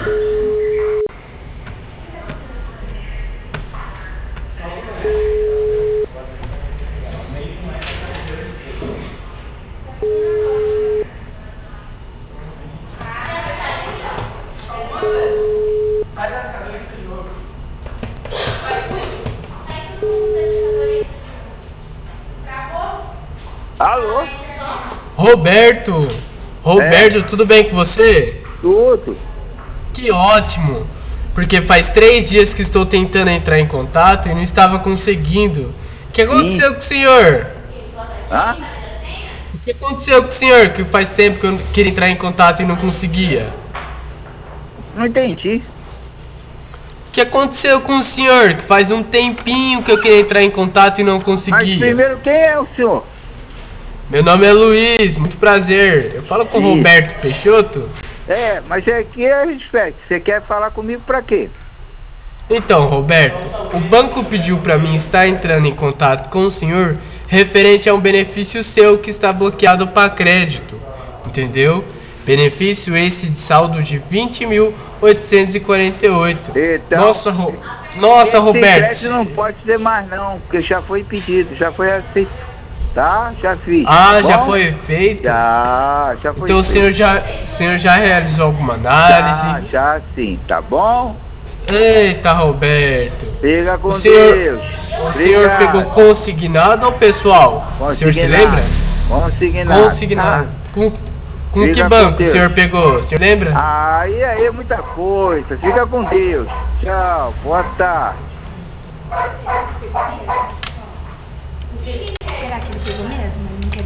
Alô? Roberto, tudo bem com você? Tudo. Que ótimo, porque faz 3 dias que estou tentando entrar em contato e não estava conseguindo. O que aconteceu com o senhor? Hã? O que aconteceu com o senhor que faz tempo que eu queria entrar em contato e não conseguia? Não entendi. O que aconteceu com o senhor que faz um tempinho que eu queria entrar em contato e não Mas conseguia? primeiro, quem é o senhor? Meu nome é Luiz, muito prazer. Eu falo com o Sim. Roberto Peixoto. Mas aqui é respeito. Você quer falar comigo pra quê? Então, Roberto, o banco pediu para mim estar entrando em contato com o senhor referente a um benefício seu que está bloqueado para crédito, entendeu? Benefício esse de saldo de 20.848. Então, Nossa, esse Roberto. crédito não pode ser mais não, porque já foi pedido, já foi aceito, tá? Já fiz. Ah, tá já bom? foi feito? Já foi Então o feito. senhor já realizou alguma análise? Já sim, tá bom? Eita, Roberto. Fica com O senhor, Deus. o senhor pegou consignado ou pessoal? O senhor se lembra? Consignado. Consignado. Com que Fica banco com o senhor Deus. pegou? O senhor lembra? Aí é muita coisa. Fica com Deus. Tchau. Boa tarde. Será que ele pegou mesmo?